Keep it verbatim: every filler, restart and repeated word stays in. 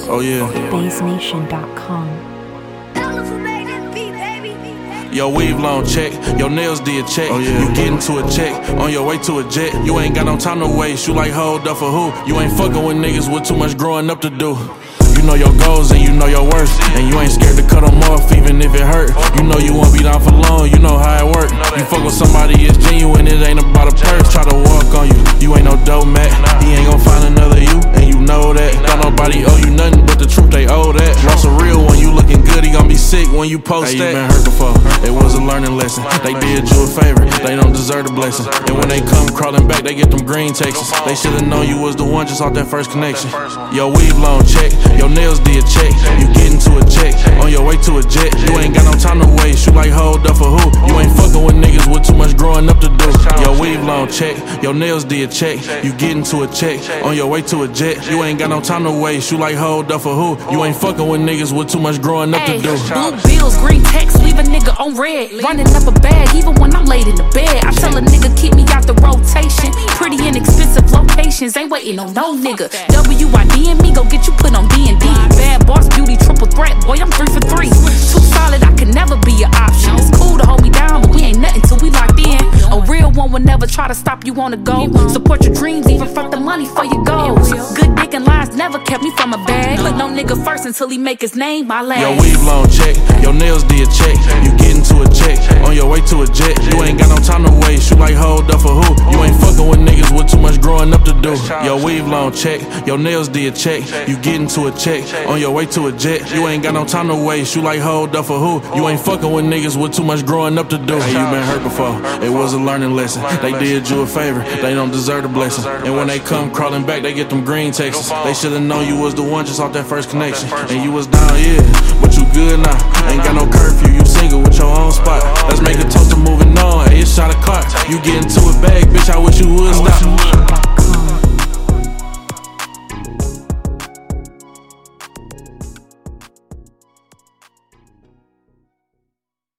Oh yeah. Bass Nation dot com. Your weave long check, your nails did check. Oh, yeah. You getting to a check, on your way to a jet. You ain't got no time to waste, you like hold up for who? You ain't fucking with niggas with too much growing up to do. You know your goals and you know your worth, and you ain't scared to cut them off even if it hurt. You know you won't be down for long, you know how it work. You fuck with somebody, it's genuine, it ain't about a purse. Try to walk on you, you ain't no dope mat. He ain't gon' find another you, and you know that. Don't nobody owe you nothing but the truth, they owe that. Lost a real one, you looking good, he gon' be sick when you post hey, that. You been hurt before, it was a learning lesson. They did you a favor, they don't deserve the blessing. And when they come crawling back, they get them green texts. They should've known you was the one just off that first connection. Your weave long check, your nails did check. You getting to a check, on your way to a jet. You ain't got no time to waste, you like hold up for who? You ain't fucking with niggas with too much growing up to do. Your weave long check, your nails did check. You getting to a check, on your way to a jet. You ain't got no time to waste, you like hold up for who? You ain't fucking with niggas with too much growing up to do. Blue bills, green text, leave a nigga on red. Running up a bag, even when I'm laid in the bed. I tell a nigga keep me out the rotation. Pretty inexpensive locations, ain't waiting on no nigga. W I D and me, go get you put on D and D. Bad boss, beauty, triple threat, boy, I'm three for three. Too solid, I could never be an option. It's cool to hold me down, but we ain't nothing till we locked in. A real one will never try to stop you on the go. Support your dreams, even front the money for your goals. Good dick and lies never kept me from a bag. Put no nigga first until he make his name my last. Your weave long check, your nails did check. You getting to a check, on your way to a jet. You ain't got no time to waste, you like hold up for who? You ain't fucking with niggas with too much growing up to do. Your weave long check, your nails did check. You getting to a check, on your way to a jet. You ain't got no time to waste, you like hold up for who? You ain't fucking with niggas with too much growing up to do. Hey, you been hurt before, it was a learning lesson. They did you a favor, they don't deserve the blessing. And when they come crawling back, they get them green texts. They should've known you was the one just off that first connection. And you was down, yeah, but you good now. Ain't got no curfew, you single with your own spot. Let's make a toast to moving on, hey, it's shot o'clock. You get into a bag, bitch, I wish you would stop.